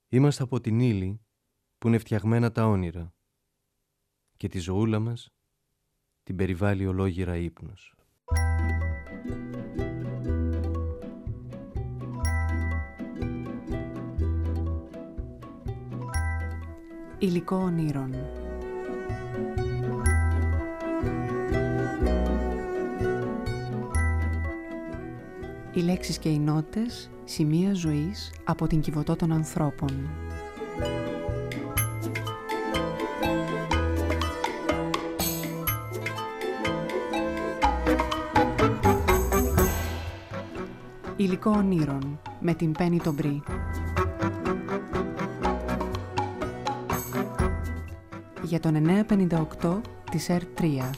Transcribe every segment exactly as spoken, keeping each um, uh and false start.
Είμαστε από την ύλη που είναι φτιαγμένα τα όνειρα και τη ζωούλα μας την περιβάλλει ολόγυρα ύπνος. Υλικό ονείρων. Οι λέξεις και οι νότες, σημεία ζωής από την Κιβωτό των ανθρώπων. Υλικό ονείρων με την Πέννη τον Μπρι. Για τον εννιακόσια πενήντα οκτώ της ερ τρία.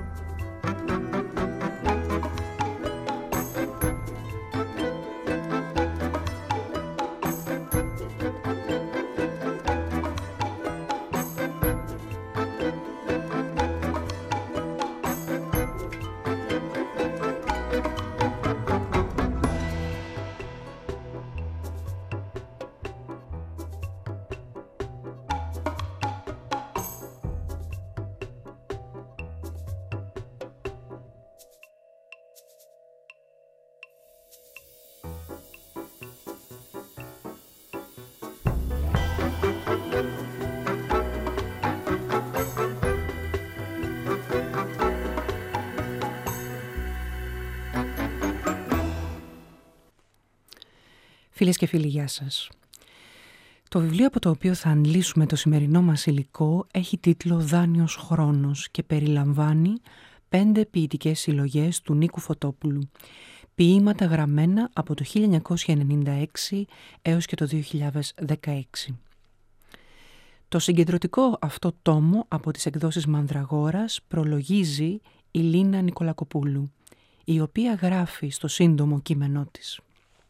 Φίλες και φίλοι, γεια σας. Το βιβλίο από το οποίο θα αντλήσουμε το σημερινό μας υλικό έχει τίτλο «Δάνειος χρόνος» και περιλαμβάνει πέντε ποιητικές συλλογές του Νίκου Φωτόπουλου, ποίηματα γραμμένα από το χίλια εννιακόσια ενενήντα έξι έως και το δύο χιλιάδες δεκαέξι. Το συγκεντρωτικό αυτό τόμο από τις εκδόσεις Μανδραγόρας προλογίζει η Λίνα Νικολακοπούλου, η οποία γράφει στο σύντομο κείμενό της.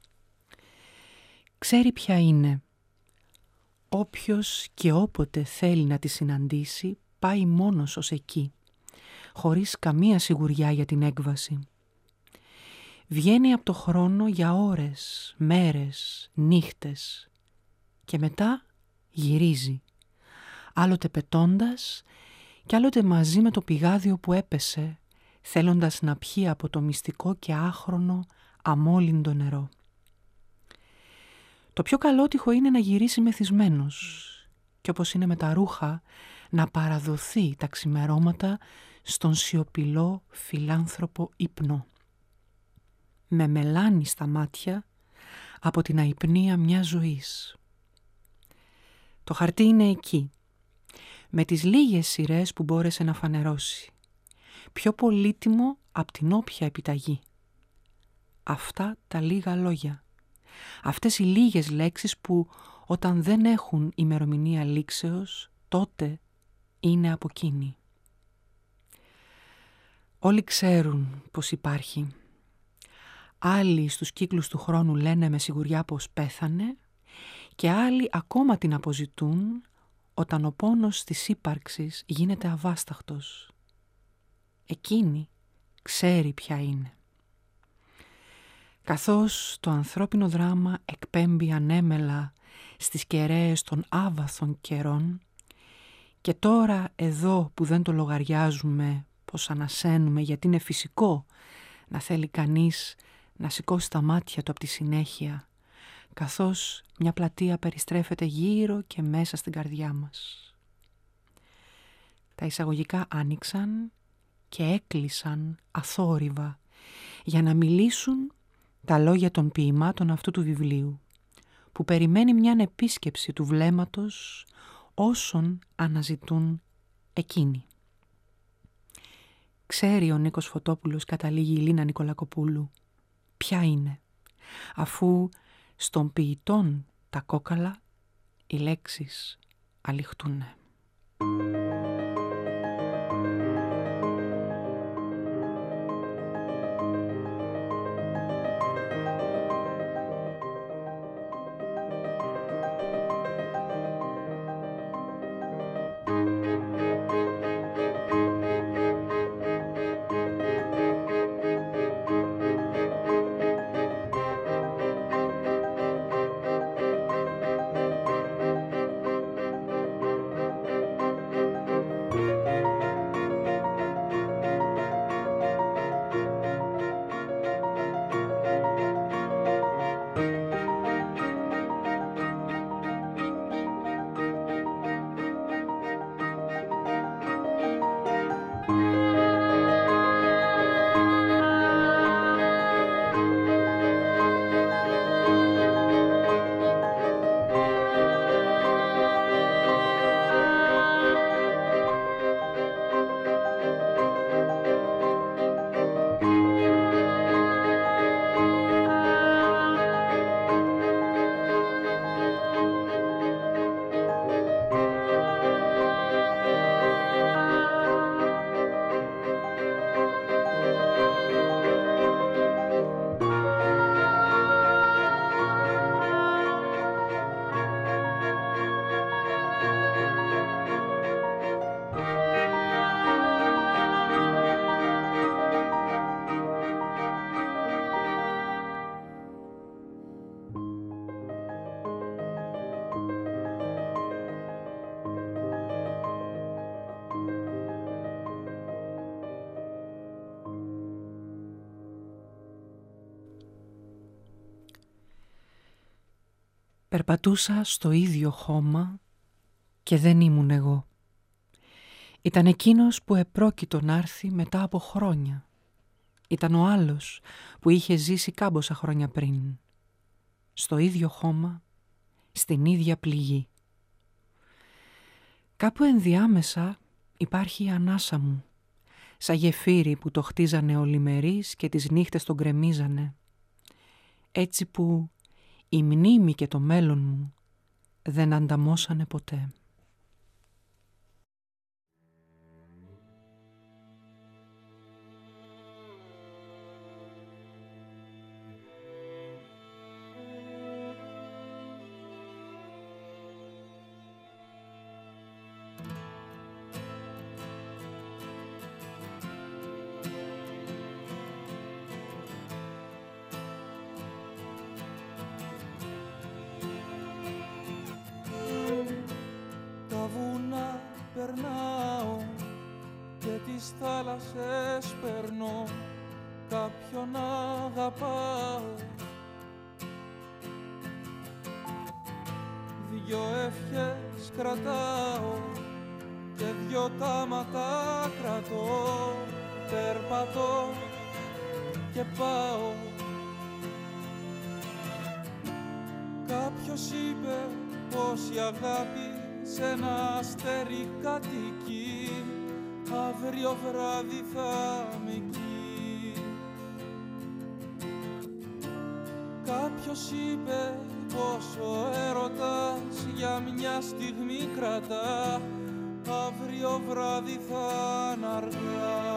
Ξέρει ποια είναι. Όποιος και όποτε θέλει να τη συναντήσει πάει μόνος ως εκεί, χωρίς καμία σιγουριά για την έκβαση. Βγαίνει από το χρόνο για ώρες, μέρες, νύχτες και μετά γυρίζει, άλλοτε πετώντας και άλλοτε μαζί με το πηγάδιο που έπεσε, θέλοντας να πιει από το μυστικό και άχρονο αμόλυντο νερό. Το πιο καλότυχο είναι να γυρίσει μεθυσμένος και όπως είναι με τα ρούχα να παραδοθεί τα ξημερώματα στον σιωπηλό φιλάνθρωπο ύπνο. Με μελάνι στα μάτια από την αϊπνία μιας ζωής. Το χαρτί είναι εκεί, με τις λίγες σειρές που μπόρεσε να φανερώσει. Πιο πολύτιμο από την όποια επιταγή. Αυτά τα λίγα λόγια. Αυτές οι λίγες λέξεις που όταν δεν έχουν ημερομηνία λήξεως, τότε είναι από εκείνη. Όλοι ξέρουν πως υπάρχει. Άλλοι στους κύκλους του χρόνου λένε με σιγουριά πως πέθανε και άλλοι ακόμα την αποζητούν όταν ο πόνος της ύπαρξης γίνεται αβάσταχτος. Εκείνη ξέρει ποια είναι. Καθώς το ανθρώπινο δράμα εκπέμπει ανέμελα στις κεραίες των άβαθων καιρών και τώρα εδώ που δεν το λογαριάζουμε πως ανασένουμε γιατί είναι φυσικό να θέλει κανείς να σηκώσει τα μάτια του από τη συνέχεια, καθώς μια πλατεία περιστρέφεται γύρω και μέσα στην καρδιά μας. Τα εισαγωγικά άνοιξαν και έκλεισαν αθόρυβα για να μιλήσουν τα λόγια των ποιημάτων αυτού του βιβλίου, που περιμένει μια επίσκεψη του βλέμματος όσων αναζητούν εκείνη. Ξέρει ο Νίκος Φωτόπουλος, καταλήγει η Λίνα Νικολακοπούλου, ποια είναι, αφού στον ποιητών τα κόκαλα οι λέξεις αληχτούνε. Περπατούσα στο ίδιο χώμα και δεν ήμουν εγώ. Ήταν εκείνος που επρόκειτο να έρθει μετά από χρόνια. Ήταν ο άλλος που είχε ζήσει κάμποσα χρόνια πριν. Στο ίδιο χώμα, στην ίδια πληγή. Κάπου ενδιάμεσα υπάρχει η ανάσα μου, σαν γεφύρι που το χτίζανε ολημερείς και τις νύχτες τον γκρεμίζανε. Έτσι που η μνήμη και το μέλλον μου δεν ανταμώσανε ποτέ. Περνάω και τις θάλασσες περνώ, κάποιον αγαπάω. Δυο ευχές κρατάω και δυο τάματα κρατώ. Περπατώ και πάω. Κάποιος είπε πως η αγάπη σ' ένα αστέρι κατοικεί, αύριο βράδυ θα είμαι εκεί. Κάποιος είπε πως ο έρωτας για μια στιγμή κρατά, αύριο βράδυ θα είναι αργά.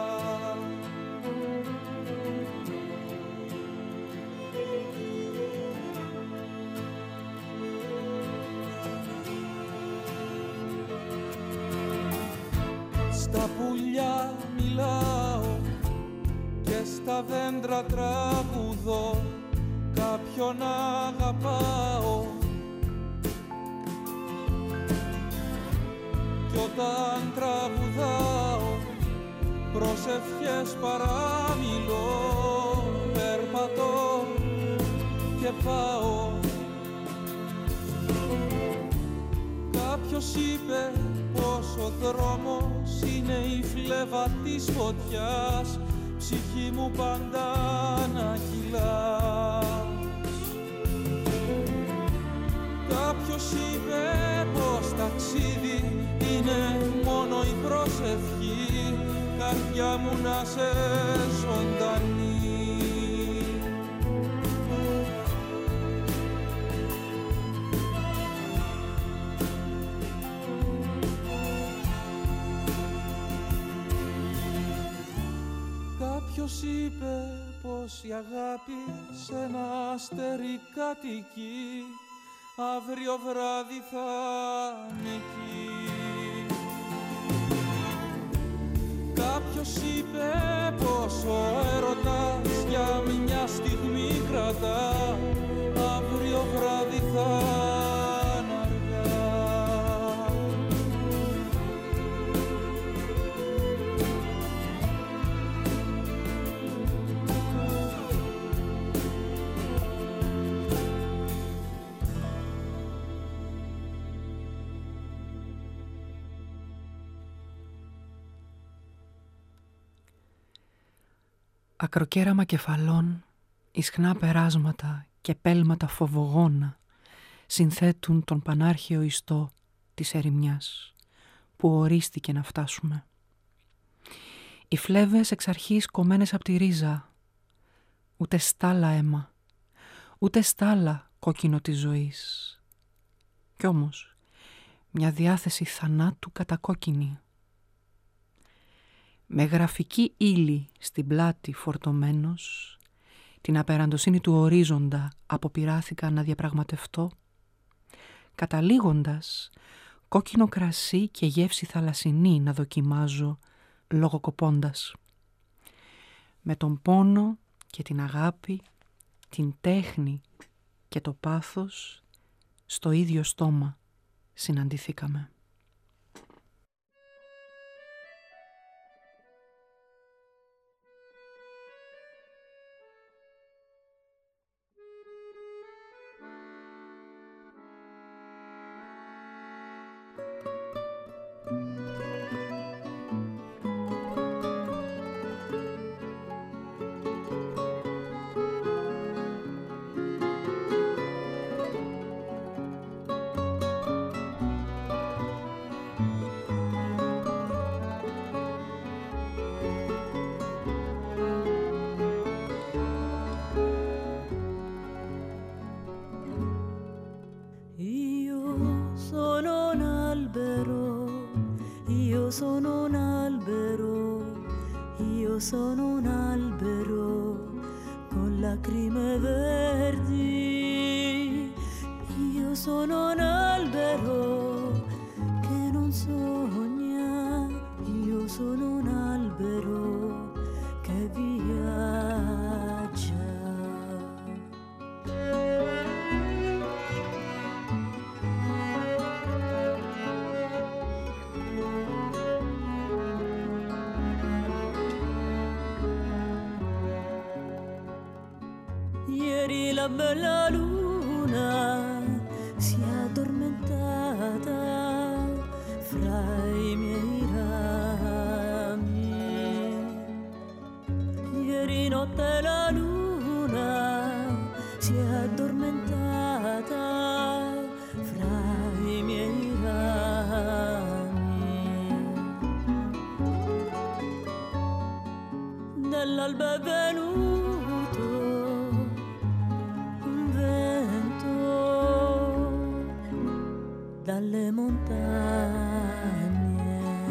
Στα πουλιά μιλάω και στα δέντρα τραγουδώ, κάποιον αγαπάω. Κι όταν τραγουδάω προσευχές παραμιλώ, περπατώ και πάω. Κάποιος είπε πως ο δρόμος είναι η φλέβα της φωτιάς, ψυχή μου πάντα να κυλάς. Κάποιος είπε πως ταξίδι είναι μόνο η προσευχή, καρδιά μου να σε ζωντανή. Κάποιος είπε πως η αγάπη σ' ένα αστέρι κατοικεί, αύριο βράδυ θα είναι εκεί. Κάποιος είπε πως ο έρωτας για μια στιγμή κρατά, αύριο βράδυ θα είναι αργά. Ακροκέραμα κεφαλών, ισχνά περάσματα και πέλματα φοβογόνα συνθέτουν τον πανάρχαιο ιστό της ερημιάς που ορίστηκε να φτάσουμε. Οι φλέβες εξ αρχής κομμένες απ' τη ρίζα, ούτε στάλα αίμα, ούτε στάλα κόκκινο της ζωής. Κι όμως μια διάθεση θανάτου κατακόκκινη. Με γραφική ύλη στην πλάτη φορτωμένος, την απεραντοσύνη του ορίζοντα αποπειράθηκα να διαπραγματευτώ, καταλήγοντας κόκκινο κρασί και γεύση θαλασσινή να δοκιμάζω λογοκοπώντας. Με τον πόνο και την αγάπη, την τέχνη και το πάθος στο ίδιο στόμα συναντηθήκαμε. sono un albero, io sono un albero, io sono un albero con lacrime verdi, io sono un albero che non sogna, io sono un albero che viaggia. Ieri la bella luna si è addormentata fra i miei rami. Ieri notte la luna si è addormentata fra i miei rami. Dall'alba è venuto un vento dalle montagne.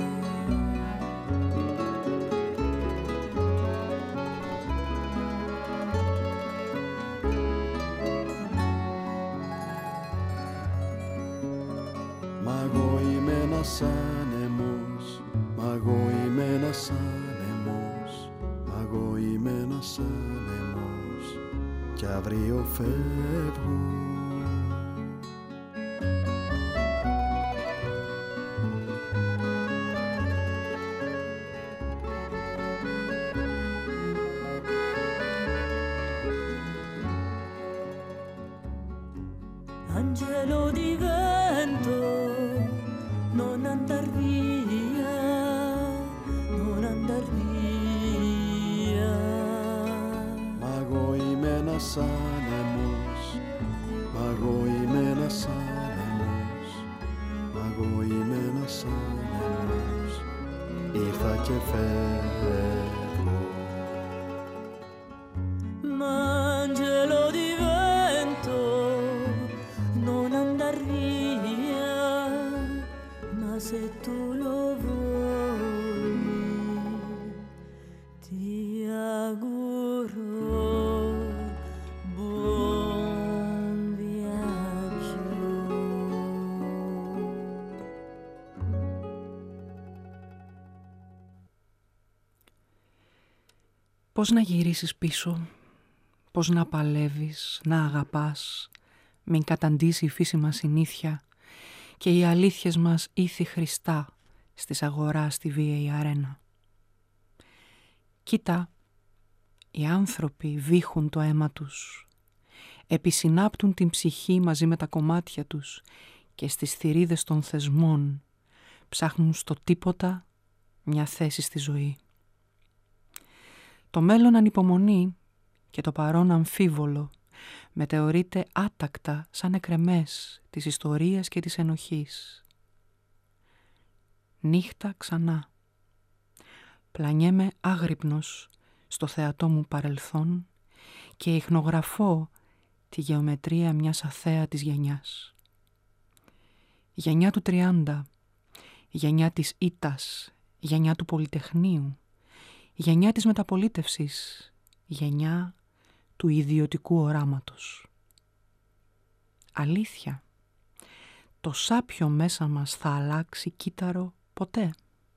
Μα εγώ είμαι ένας άνεμος, μα εγώ είμαι ένας άνεμος, μα εγώ είμαι ένας άνεμος κι αύριο φεύγω. Angelo di vento, non andar via, non andar via. Μα εγώ είμαι ένας άνεμος, μα εγώ είμαι ένας άνεμος, μα εγώ είμαι ένας άνεμος, ήρθα και φεύγω. Ma angelo di vento, non andar via, ma se tu lo vuoi, ti auguro buon viaggio. Πώς να γυρίσεις πίσω, πώς να παλεύεις, να αγαπάς, μην καταντήσει η φύση μας συνήθεια και οι αλήθειες μας ήθη χρηστά στις αγορά στη βίαιη αρένα. Κοίτα, οι άνθρωποι βήχουν το αίμα τους, επισυνάπτουν την ψυχή μαζί με τα κομμάτια τους και στις θηρίδες των θεσμών ψάχνουν στο τίποτα μια θέση στη ζωή. Το μέλλον ανυπομονεί και το παρόν αμφίβολο μετεωρείται άτακτα σαν εκρεμές της ιστορίας και της ενοχής. Νύχτα ξανά. Πλανιέμαι άγρυπνος στο θεατό μου παρελθόν και ιχνογραφώ τη γεωμετρία μιας αθέατης γενιάς. Γενιά του τριάντα, γενιά της ήττας, γενιά του πολυτεχνείου, γενιά της μεταπολίτευσης, γενιά του ιδιωτικού οράματος. Αλήθεια, το σάπιο μέσα μας θα αλλάξει κύτταρο ποτέ.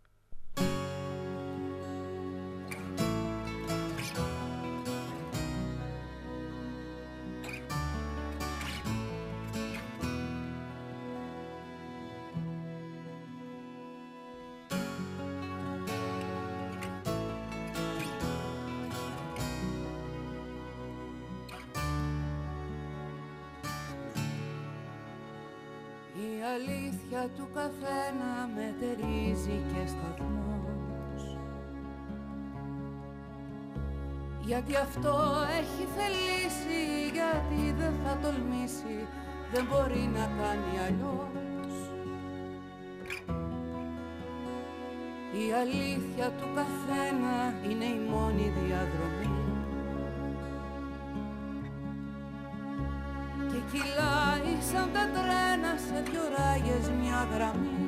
Η αλήθεια του καθένα μετερίζει και σταθμός, γιατί αυτό έχει θελήσει, γιατί δεν θα τολμήσει, δεν μπορεί να κάνει αλλιώς. Η αλήθεια του καθένα είναι η μόνη διαδρομή και κυλάει σαν τα τρένα σε δυο ράγες μια γραμμή.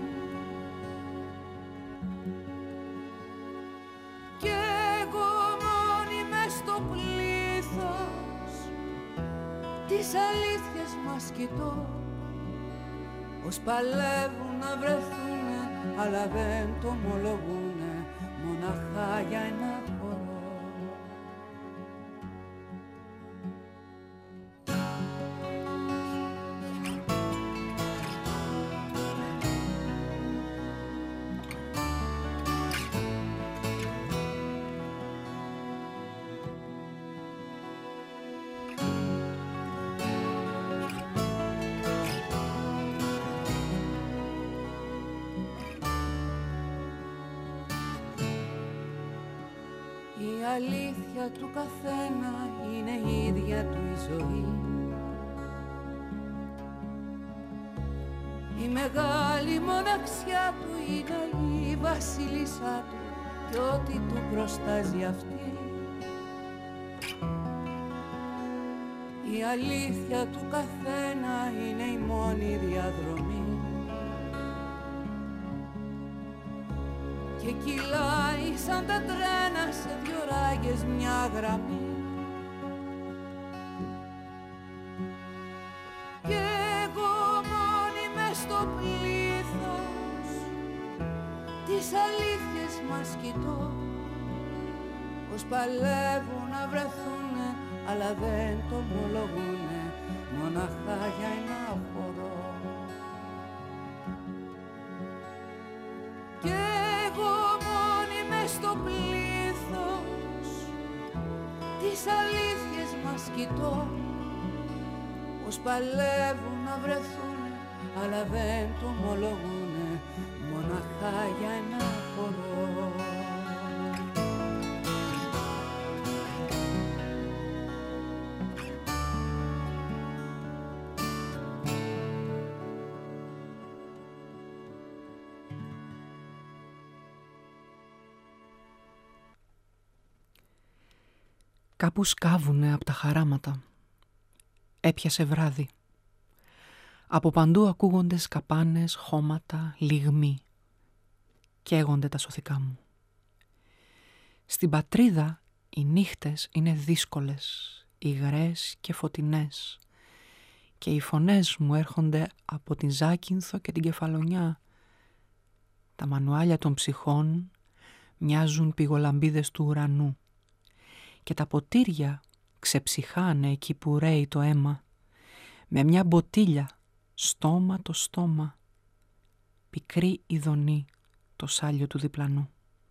Κι εγώ μόνη μες στο πλήθος τις αλήθειες μας κοιτώ, πως παλεύουν να βρεθούνε, αλλά δεν το ομολογούνε, μοναχά για ένα χώρο. Η αλήθεια του καθένα είναι η ίδια του η ζωή. Η μεγάλη μοναξιά του είναι η βασίλισσά του και ό,τι του προστάζει αυτή. Η αλήθεια του καθένα είναι η μόνη διαδρομή και κυλάει σαν τα τρένα σε δυο ράγες μια γραμμή. Κι εγώ μόνη μες στο πλήθος τις αλήθειες μας κοιτώ, πως παλεύουν να βρεθούνε, αλλά δεν το ομολογούνε, μοναχά για ένα χώρο. Στο πλήθος τις αλήθειες μας κοιτώ, πως παλεύουν να βρεθούνε, αλλά δεν το ομολογούνε, μοναχά για ένα χώρο. Κάπου σκάβουνε από τα χαράματα. Έπιασε βράδυ. Από παντού ακούγονται σκαπάνες, χώματα, λιγμοί. Καίγονται τα σωθικά μου. Στην πατρίδα οι νύχτες είναι δύσκολες, υγρές και φωτεινές, και οι φωνές μου έρχονται από την Ζάκυνθο και την Κεφαλονιά. Τα μανουάλια των ψυχών μοιάζουν πηγολαμπίδες του ουρανού και τα ποτήρια ξεψυχάνε εκεί που ρέει το αίμα, με μια μποτίλια στόμα το στόμα, πικρή ειδονή το σάλιο του διπλανού.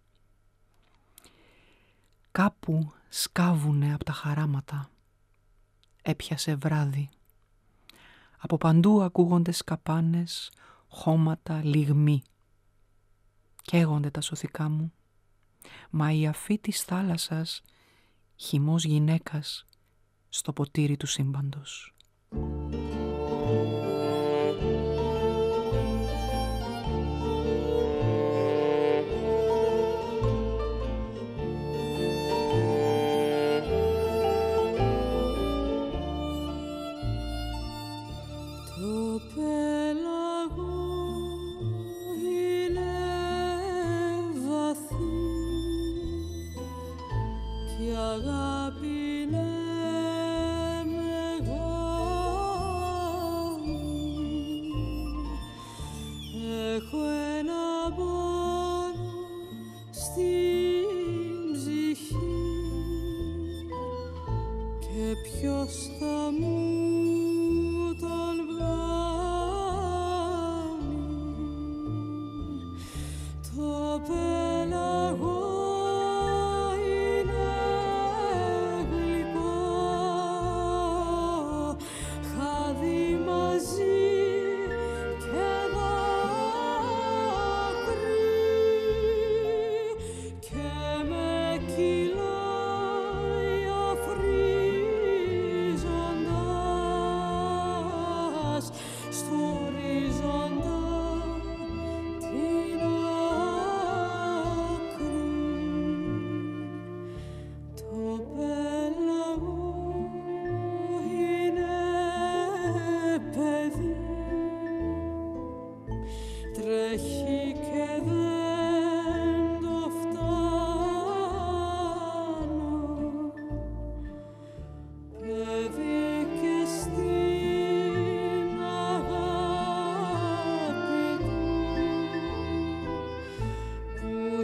Κάπου σκάβουνε από τα χαράματα. Έπιασε βράδυ. Από παντού ακούγονται σκαπάνες, χώματα, λιγμοί. Καίγονται τα σωθικά μου, μα η αφή της θάλασσας χυμός γυναίκας στο ποτήρι του σύμπαντος. Κυλάει αφρίζοντας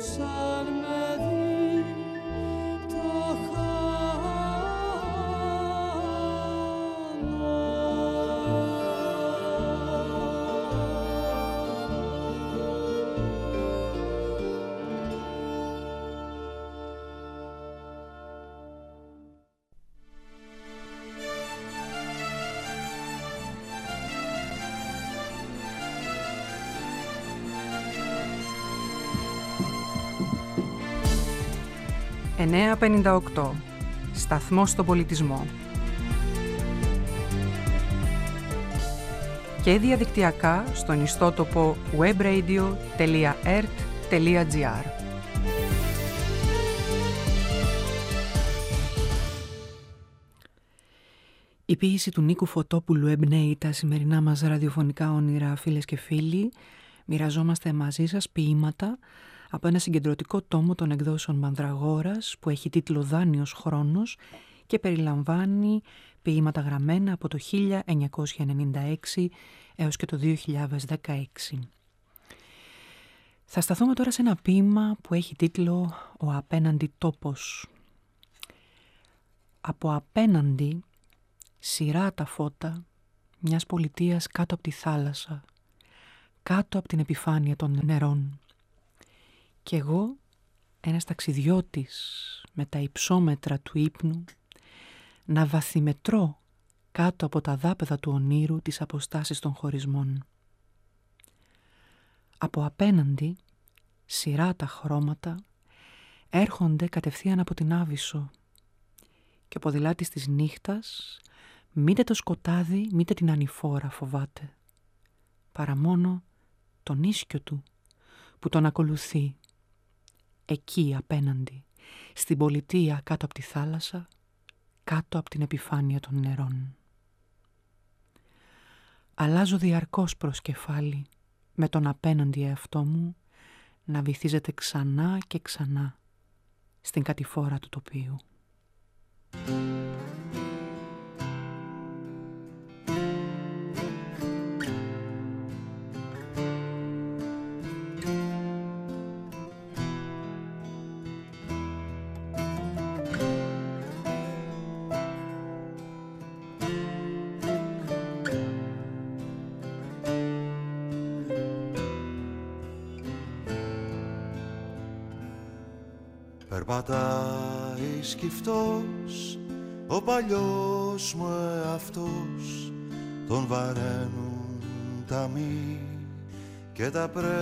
σαν με δει το εννιά πενήντα οκτώ. Σταθμός στον πολιτισμό. Και διαδικτυακά στον ιστότοπο webradio τελεία ert τελεία gr. Η ποίηση του Νίκου Φωτόπουλου εμπνέει τα σημερινά μας ραδιοφωνικά όνειρα, φίλες και φίλοι. Μοιραζόμαστε μαζί σας ποίηματα από ένα συγκεντρωτικό τόμο των εκδόσεων Μανδραγόρας που έχει τίτλο «Δάνειος χρόνος» και περιλαμβάνει ποίηματα γραμμένα από το χίλια εννιακόσια ενενήντα έξι έως και το δύο χιλιάδες δεκαέξι. Θα σταθούμε τώρα σε ένα ποίημα που έχει τίτλο «Ο απέναντι τόπος». Από απέναντι σειρά τα φώτα μιας πολιτείας κάτω από τη θάλασσα, κάτω από την επιφάνεια των νερών. Κι εγώ, ένας ταξιδιώτης με τα υψόμετρα του ύπνου, να βαθυμετρώ κάτω από τα δάπεδα του ονείρου τις αποστάσεις των χωρισμών. Από απέναντι, σειρά τα χρώματα έρχονται κατευθείαν από την Άβυσσο και ο ποδηλάτης της νύχτας μήτε το σκοτάδι μήτε την ανηφόρα φοβάται, παρά μόνο τον ίσκιο του που τον ακολουθεί. Εκεί απέναντι, στην πολιτεία κάτω από τη θάλασσα, κάτω από την επιφάνεια των νερών. Αλλάζω διαρκώς προς κεφάλι, με τον απέναντι εαυτό μου να βυθίζεται ξανά και ξανά στην κατηφόρα του τοπίου. Περπατάει σκυφτός ο παλιός μου εαυτός, τον βαραίνουν τα μη και τα πρέπει.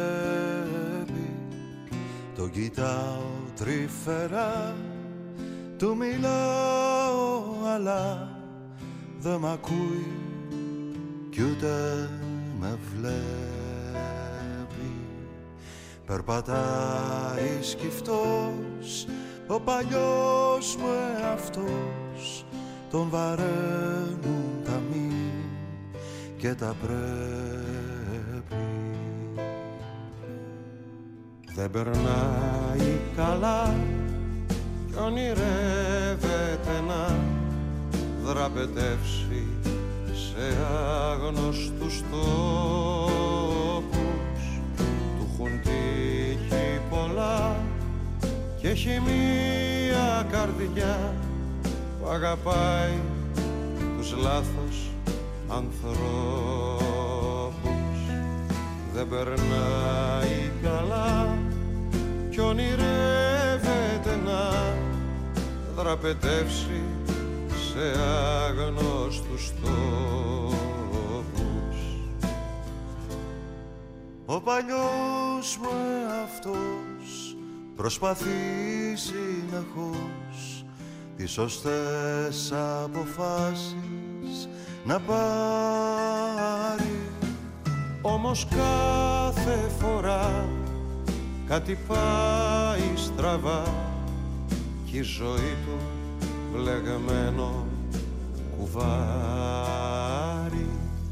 Τον κοιτάω τρυφερά, του μιλάω αλλά δεν μ' ακούει κι ούτε με βλέπει. Περπατάει σκυφτός ο παλιός μου εαυτός, τον βαραίνουν τα μη και τα πρέπει. Δεν περνάει καλά κι ονειρεύεται να δραπετεύσει σε άγνωστους τόπους. Του έχουν τύχει πολλά και έχει μία καρδιά που αγαπάει τους λάθος ανθρώπους. Δεν περνάει καλά κι ονειρεύεται να δραπετεύσει σε άγνωστους τόπους. Ο παλιός μου εαυτός προσπαθεί συνεχώς τις σωστές αποφάσεις να πάρει. Όμως κάθε φορά κάτι πάει στραβά κι η ζωή του μπλεγμένο κουβάρι.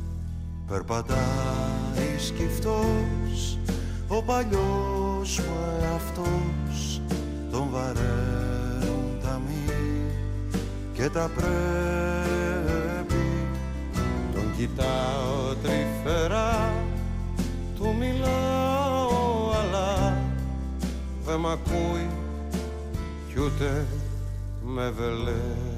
Περπατάει σκυφτός ο παλιός μου εαυτός, τον βαραίνουν τα μη και τα πρέπει. Τον κοιτάω τρυφερά, του μιλάω αλλά δεν μ' ακούει κι ούτε με βλέπει.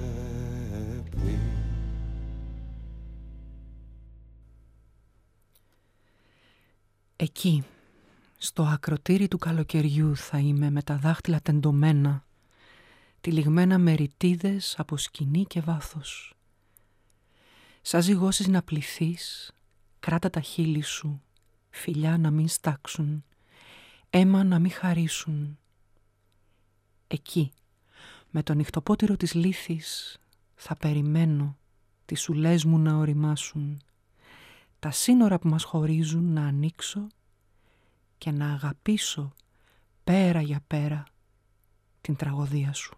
Εκεί, στο ακροτήρι του καλοκαιριού θα είμαι με τα δάχτυλα τεντωμένα, τυλιγμένα με ρητίδες από σκηνή και βάθος. Σαν ζυγώσεις να πληθείς, κράτα τα χείλη σου, φιλιά να μην στάξουν, αίμα να μην χαρίσουν. Εκεί, με το νυχτοπότηρο της λύθης, θα περιμένω τις σουλές μου να οριμάσουν, τα σύνορα που μας χωρίζουν να ανοίξω και να αγαπήσω πέρα για πέρα την τραγωδία σου.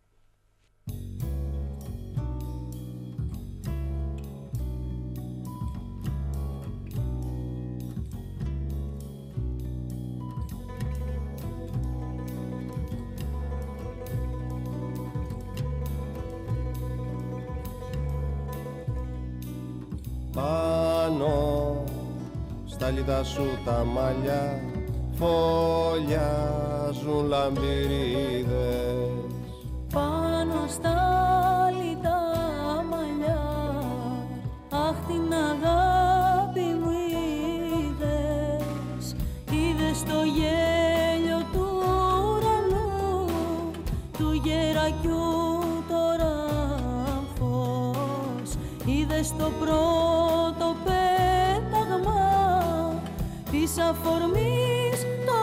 Πάνω στα λιτά σου τα μαλλιά φωλιάζουν λαμπυρίδες. Πάνω στα λιτά μαλλιά, αχ την αγάπη μου είδες. Είδες το γέλιο του ουρανού, του γερακιού το ράφος. Είδες το πρώτο πέταγμα της αφορμής το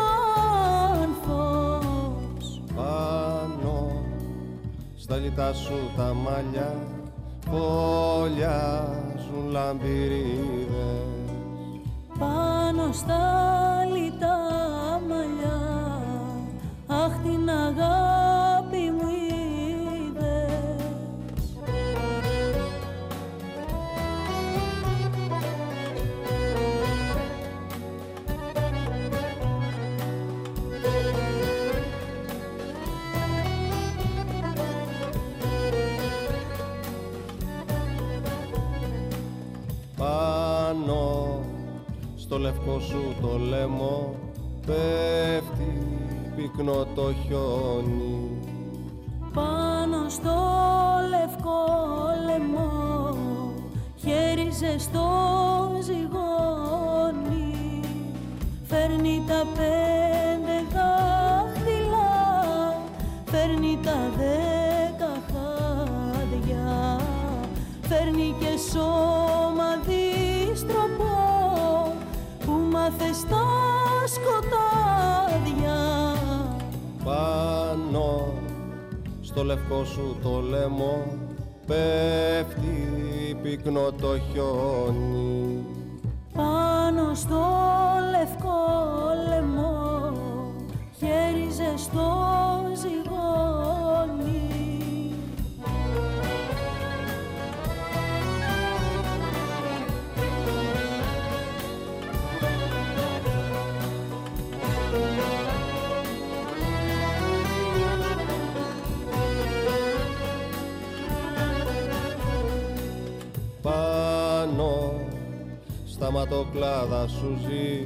άνθος. Πάνω στα λιτά σου τα μαλλιά φωλιάζουν λαμπυρίδες. Πάνω στα λιτά μαλλιά, αχ την αγάπη μου είδες. Πάνω στο λευκό σου το λαιμό πέφτει πυκνό το χιόνι. Πάνω στο λευκό λαιμό, χέρι ζεστό ζυγώνει. Φέρνει τα πέντε δάχτυλα, φέρνει τα δέκα χάδια, φέρνει και σώμα δίστροπο που μάθε στα σκοτάδια. Πάνω στο λευκό σου το λαιμό πέφτει πυκνό το χιόνι. Πάνω στο λευκό λαιμό, χέρι ζεστό ζυγώνει. Πάνω στα ματοκλάδα σου ζει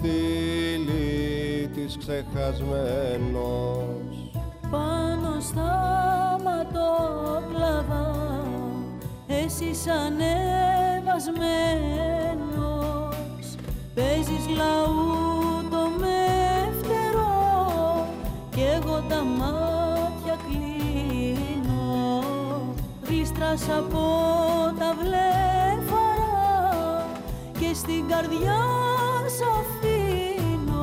στήλη της ξεχασμένος. Πάνω στα ματοκλάδα εσύ ανεβασμένος, παίζεις λαούτο με φτερό κι εγώ τα μάτια κλείνω. Γλίστρας από τα βλέφαρα και στην καρδιά σ' αφήνω.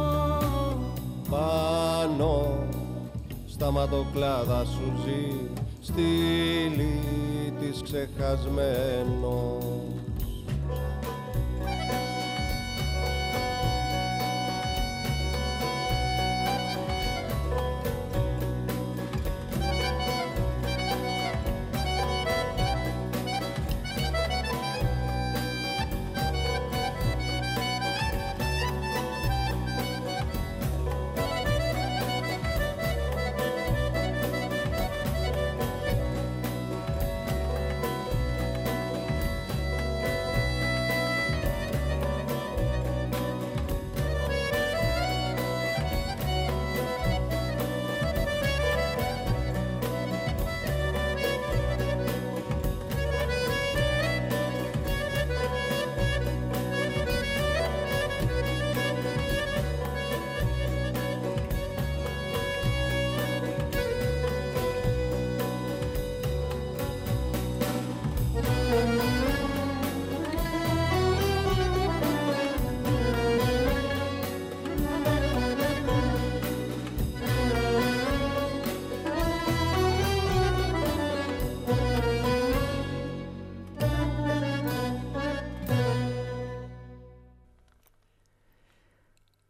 Πάνω στα ματοκλάδα σου ζει στήλη της ξεχασμένος.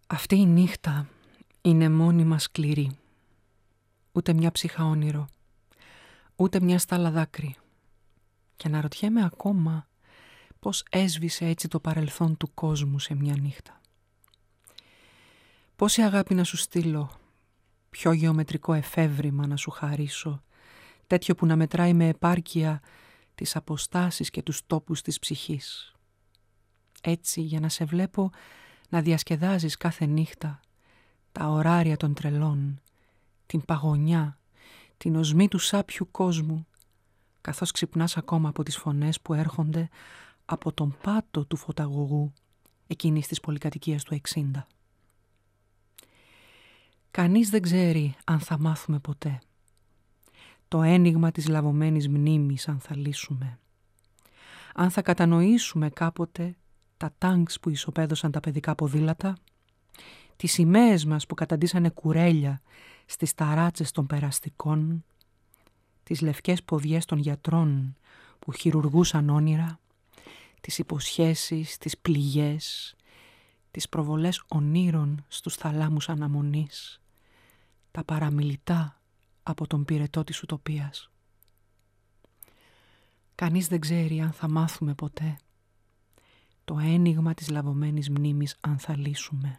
Αυτή η νύχτα είναι μόνιμα σκληρή. Ούτε μια ψύχα όνειρο, ούτε μια στάλα δάκρυ. Και αναρωτιέμαι ακόμα πώς έσβησε έτσι το παρελθόν του κόσμου σε μια νύχτα. Πόση αγάπη να σου στείλω, ποιο γεωμετρικό εφεύρημα να σου χαρίσω, τέτοιο που να μετράει με επάρκεια τις αποστάσεις και τους τόπους της ψυχής. Έτσι για να σε βλέπω να διασκεδάζεις κάθε νύχτα τα ωράρια των τρελών, την παγωνιά, την οσμή του σάπιου κόσμου, καθώς ξυπνάς ακόμα από τις φωνές που έρχονται από τον πάτο του φωταγωγού εκείνης της πολυκατοικίας του εξήντα. Κανείς δεν ξέρει αν θα μάθουμε ποτέ το ένιγμα της λαβωμένης μνήμης, αν θα λύσουμε, αν θα κατανοήσουμε κάποτε τα τάγκς που ισοπαίδωσαν τα παιδικά ποδήλατα, τις σημαίες μας που καταντήσανε κουρέλια στις ταράτσες των περαστικών, τις λευκές ποδιές των γιατρών που χειρουργούσαν όνειρα, τις υποσχέσεις, τις πληγές, τις προβολές ονείρων στους θαλάμους αναμονής, τα παραμιλητά από τον πυρετό της ουτοπίας. Κανείς δεν ξέρει αν θα μάθουμε ποτέ το ένιγμα της λαβωμένης μνήμης, αν θα λύσουμε.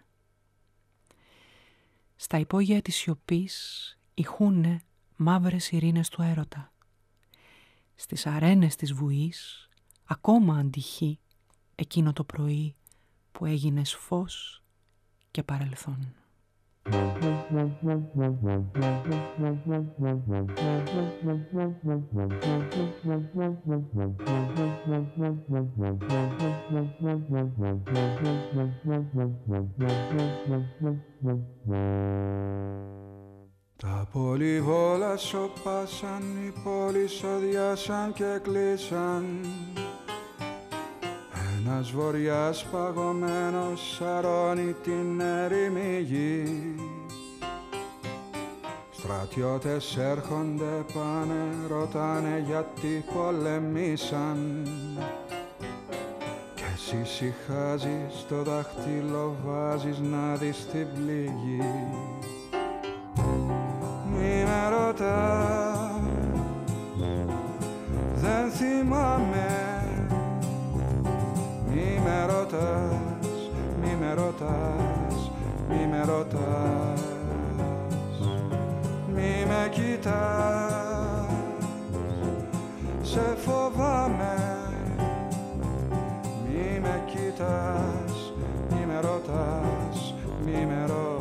Στα υπόγεια της σιωπής ηχούνε μαύρες ειρήνες του έρωτα. Στις αρένες της βουής ακόμα αντυχεί εκείνο το πρωί που έγινες φως και παρελθόν. Τα πολυβόλα σωπάσαν, οι πόλεις οδιάσαν και κλείσαν. Ένας βοριάς παγωμένος σαρώνει την έρημη γη. Στρατιώτες έρχονται, πάνε, ρωτάνε γιατί πολεμήσαν. Κι εσύ σιχάζεις, το δάχτυλο βάζεις να δεις την πληγή. Μη με ρωτάς, δεν θυμάμαι. Μη με ρωτάς, μη με ρωτάς, μη με ρωτάς. Μη με κοιτάς, σε φοβάμαι. Μη με κοιτάς, μη με ρωτάς, μη με ρωτάς.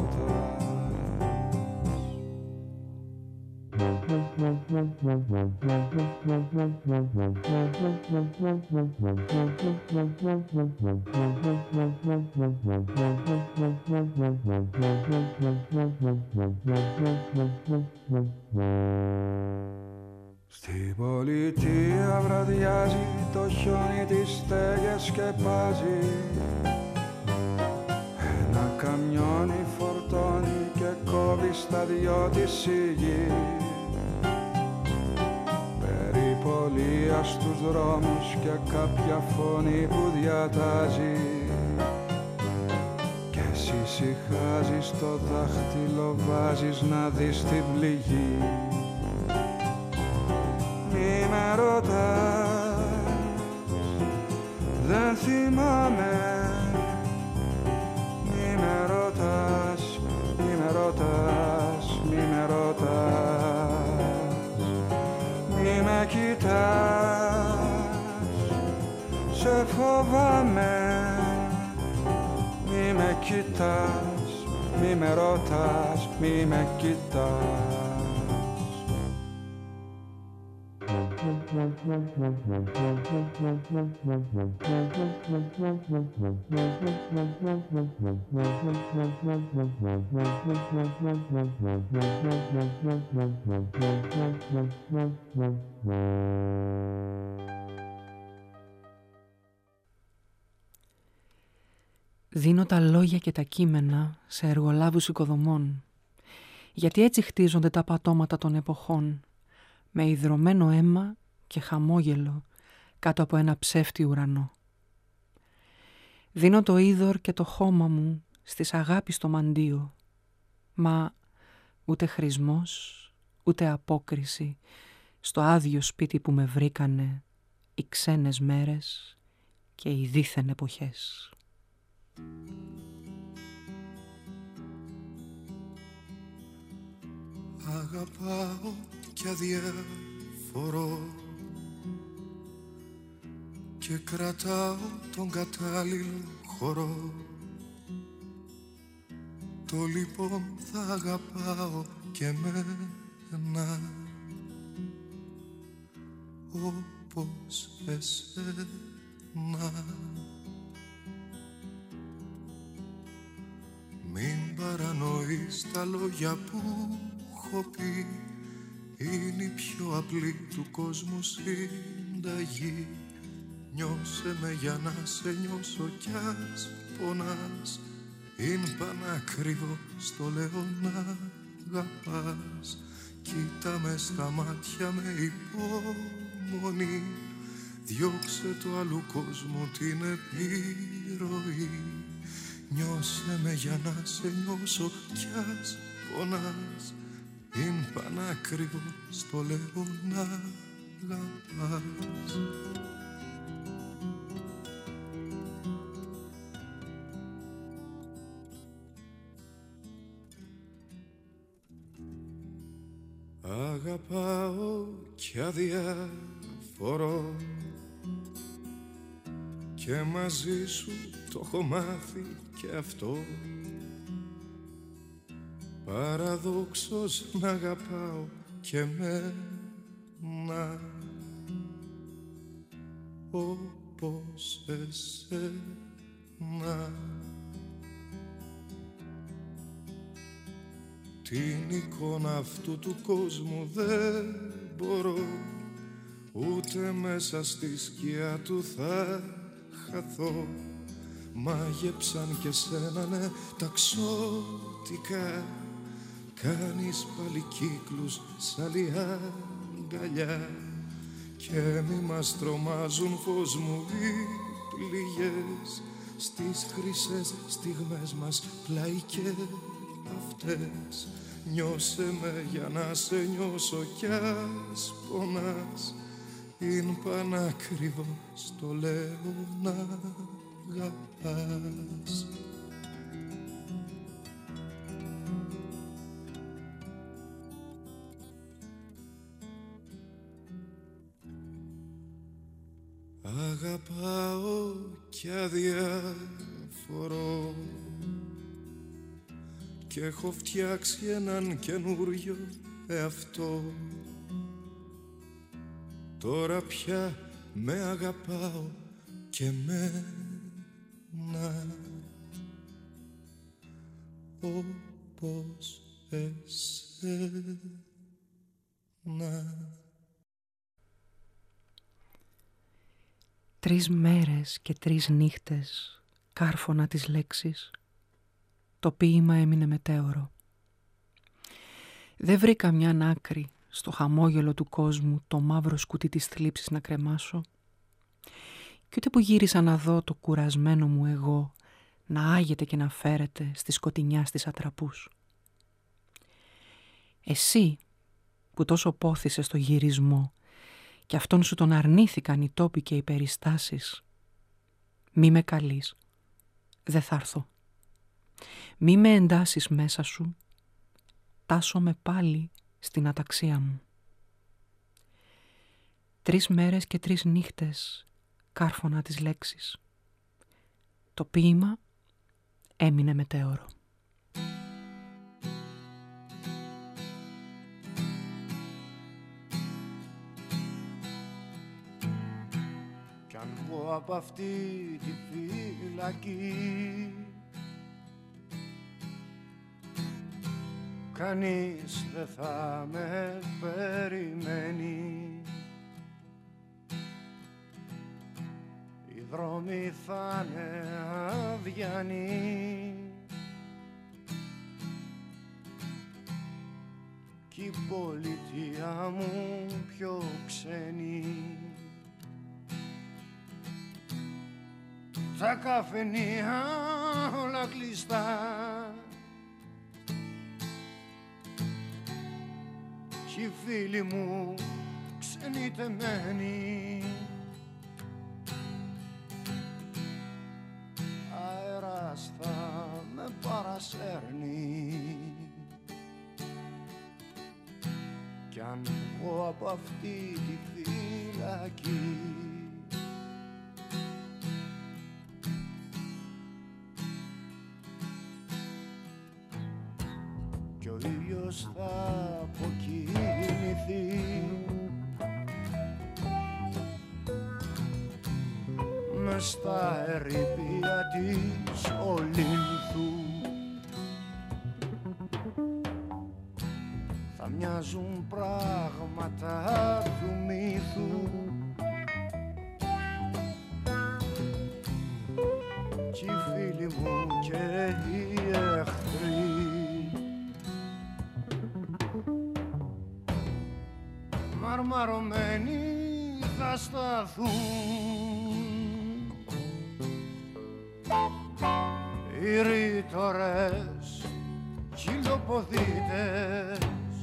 Στην πολιτεία βραδιάζει, το χιόνι τις στέγες σκεπάζει. Ένα καμιόνι φορτώνει και κόβει στα δυο της η γη. Περιπολία στους δρόμους και κάποια φωνή που διατάζει. Κι εσύ σιχάζεις, το δάχτυλο βάζεις να δεις την πληγή. Μη με ρωτάς, δεν θυμάμαι. Μη με ρωτάς, μη με ρωτάς, μη με ρωτάς. Μη με κοιτάς, σε φοβάμαι. Μη με κοιτάς, μη με ρωτάς, μη με κοιτάς. Δίνω τα λόγια και τα κείμενα σε εργολάβους οικοδομών, γιατί έτσι χτίζονται τα πατώματα των εποχών, με ιδρωμένο αίμα και χαμόγελο κάτω από ένα ψεύτη ουρανό. Δίνω το είδωρ και το χώμα μου στις αγάπη στο μαντίο, μα ούτε χρησμός, ούτε απόκριση στο άδειο σπίτι που με βρήκανε οι ξένες μέρες και οι δίθεν εποχές. Αγαπάω κι αδιαφορώ και κρατάω τον κατάλληλο χώρο. Το λοιπόν θα αγαπάω και εμένα όπως εσένα. Μην παρανοείς τα λόγια που έχω πει, είναι η πιο απλή του κόσμου συνταγή. Νιώσε με για να σε νιώσω κι ας πονάς, είναι πανάκριβο στο λέω να αγαπάς. Κοίτα με στα μάτια με υπομονή, διώξε το άλλου κόσμου την επιρροή. Νιώσε με για να σε νιώσω κι ας πονάς, είναι πανάκριβο στο λέω να αγαπάς. Αγαπάω κι αδιαφορώ και μαζί σου το έχω μάθει και αυτό. Παραδόξως να αγαπάω και εμένα όπως εσένα. Την εικόνα αυτού του κόσμου δεν μπορώ, ούτε μέσα στη σκιά του θα χαθώ. Μάγεψαν και σένα ναι τα ξώτικα, κάνεις πάλι κύκλους σ' άλλη αγκαλιά. Και μη μας τρομάζουν φως μου οι πληγές, στις χρυσές στιγμές μας πλάι και αυτές. Νιώσε με για να σε νιώσω κι ας πονάς, είναι πανάκριβο στο λέω να αγαπάς. Αγαπάω κι αδιαφορώ και έχω φτιάξει έναν καινούριο εαυτό. Τώρα πια με αγαπάω και εμένα όπως εσένα. Τρεις μέρες και τρεις νύχτες κάρφωνα τις λέξεις. Το ποίημα έμεινε μετέωρο. Δεν βρήκα μιαν άκρη στο χαμόγελο του κόσμου το μαύρο σκουτί της θλίψης να κρεμάσω, κι ούτε που γύρισα να δω το κουρασμένο μου εγώ να άγεται και να φέρεται στη σκοτεινιά στις ατραπούς. Εσύ που τόσο πόθησες στο γυρισμό και αυτόν σου τον αρνήθηκαν οι τόποι και οι περιστάσεις, μη με καλείς, δε θα έρθω. Μη με εντάσεις μέσα σου, τάσομαι πάλι στην αταξία μου. Τρεις μέρες και τρεις νύχτες κάρφωνα τις λέξεις. Το ποίημα έμεινε μετέωρο. Κι αν βγω από αυτή τη φυλακή, κανείς δεν θα με περιμένει. Οι δρόμοι θα είναι αδιανοί κι η πολιτεία μου πιο ξένη. τα καφενεία όλα κλειστά. Κι οι φίλοι μου ξενιτεμένοι, αέρας θα με παρασέρνει. Κι αν βγω από αυτή τη φυλακή, κι ο ήλιος θα αποκοιμηθεί μες στα ερείπια της Ολύνθου. Θα μοιάζουν πράγματα του μύθου κι οι φίλοι μου και οι εχθροί μαρμαρωμένοι θα σταθούν. Οι ρήτορες κι οι λοποδίτες,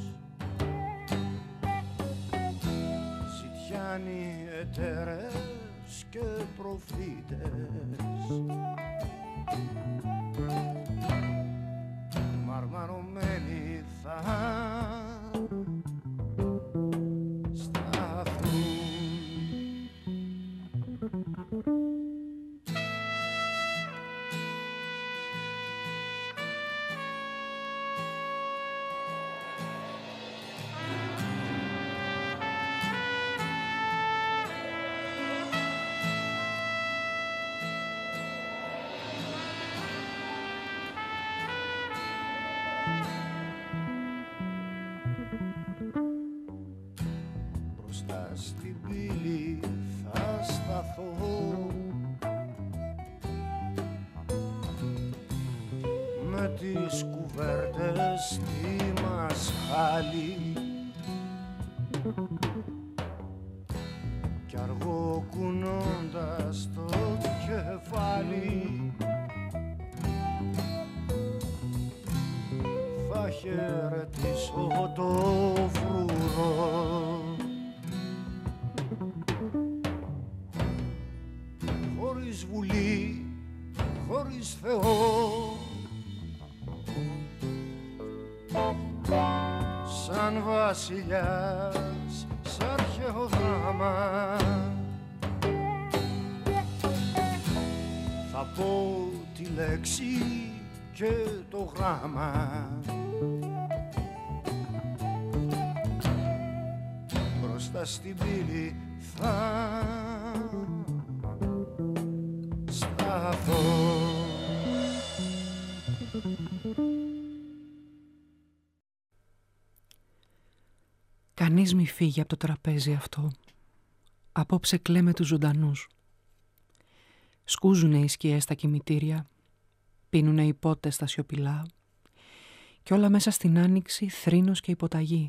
ζητιάνοι εταιρές και προφήτες, μαρμαρωμένοι θα σταθούν. Μπροστά στην πύλη θα σταθώ με τις κουβέρτες στη μασχάλη κι αργό κουνώντας το κεφάλι θα χαιρετήσω το φρουρό. Χωρίς βουλή, χωρίς Θεό, σαν βασιλιάς σ' αρχαίο δράμα, θα πω τη λέξη και το γράμμα. Μπροστά στην πύλη θα σταθώ. Κανείς μη φύγει από το τραπέζι αυτό. Απόψε κλαίμε τους ζωντανούς. Σκούζουνε οι σκιές στα κημητήρια, πίνουνε οι πότες στα σιωπηλά κι όλα μέσα στην άνοιξη θρήνος και υποταγή.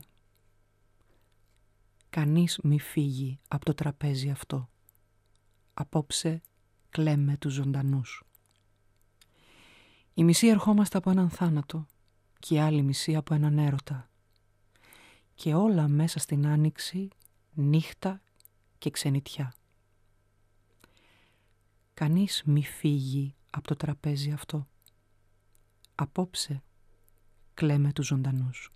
Κανείς μη φύγει από το τραπέζι αυτό. Απόψε κλαίμε τους ζωντανούς. Η μισή ερχόμαστε από έναν θάνατο και η άλλη μισή από έναν έρωτα. Και όλα μέσα στην άνοιξη, νύχτα και ξενιτιά. Κανείς μη φύγει από το τραπέζι αυτό. Απόψε κλαίμε τους ζωντανούς.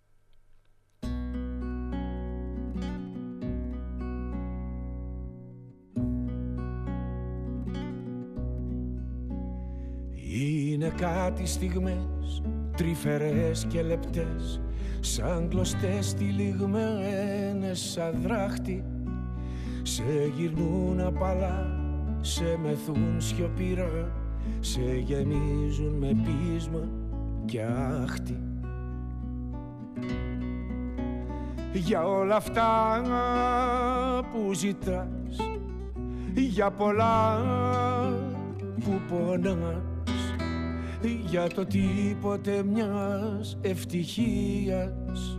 Είναι κάτι στιγμές τρυφερές και λεπτές, σαν κλωστές τυλιγμένες σαν δράχτη. Σε γυρνούν απαλά, σε μεθούν σιωπηρά, σε γεμίζουν με πείσμα και άχτη. Για όλα αυτά που ζητάς, για πολλά που πονάς, για το τίποτε μιας ευτυχίας,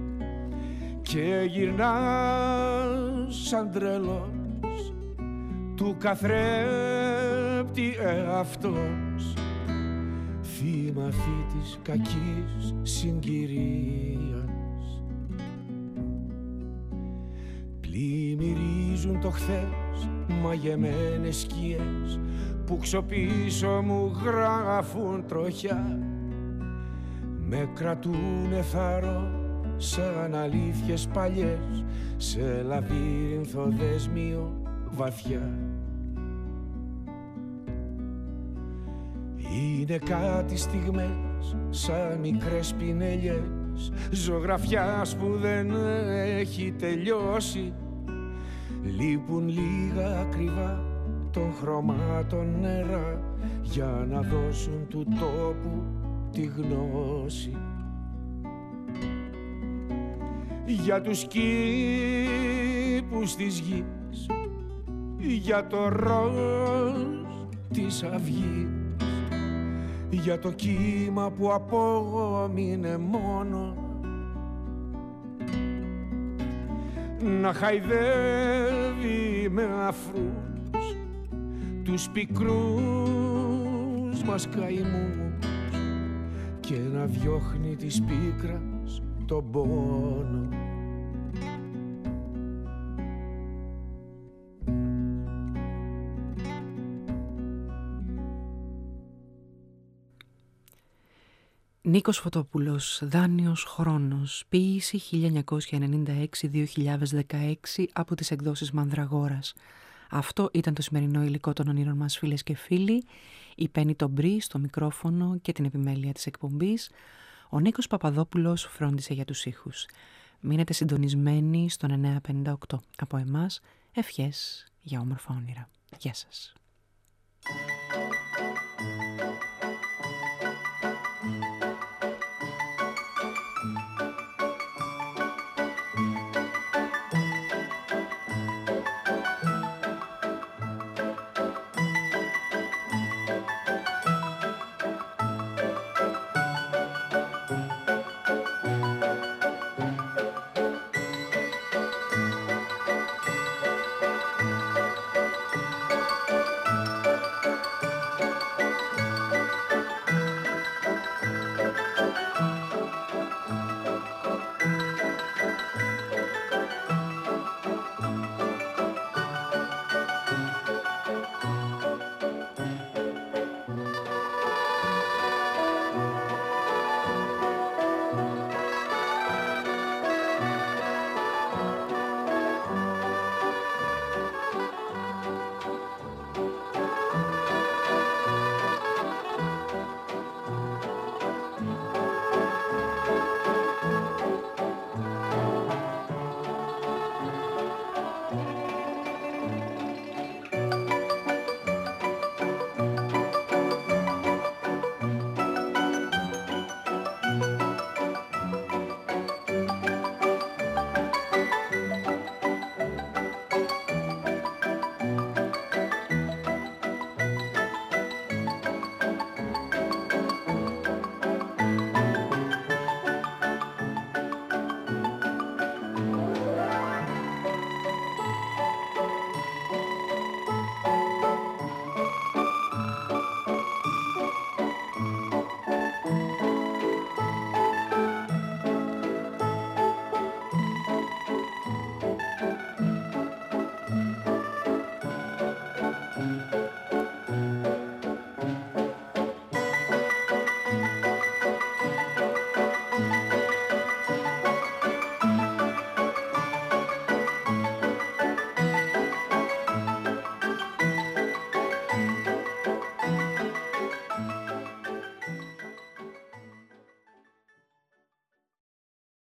και γυρνάς σαν τρελός του καθρέπτη εαυτός, θύμα αυτή της κακής συγκυρίας. Πλημμυρίζουν το χθες μαγεμένες σκιές που ξοπίσω μου γράφουν τροχιά, με κρατούνε θαρώ σαν αλήθειες παλιές σε λαβύρινθο δέσμιο βαθιά. Είναι κάτι στιγμές σαν μικρές πινελιές ζωγραφιάς που δεν έχει τελειώσει. Λείπουν λίγα ακριβά των χρωμάτων νερά για να δώσουν του τόπου τη γνώση. Για τους κήπους της γης, για το ροζ της αυγής, για το κύμα που απόμεινε μόνο να χαϊδεύει με αφρούς τους πικρούς μας καημούς και να διώχνει της πίκρας τον πόνο. Νίκος Φωτόπουλος, Δάνειος χρόνος, ποίηση χίλια εννιακόσια ενενήντα έξι με δύο χιλιάδες δεκαέξι από τις εκδόσεις Μανδραγόρας. Αυτό ήταν το σημερινό υλικό των ονείρων μας, φίλες και φίλοι. Η Πέννη Τομπρή στο μικρόφωνο και την επιμέλεια της εκπομπής. Ο Νίκος Παπαδόπουλος φρόντισε για τους ήχους. Μείνετε συντονισμένοι στον εννιακόσια πενήντα οκτώ. Από εμάς, ευχές για όμορφα όνειρα. Γεια σας.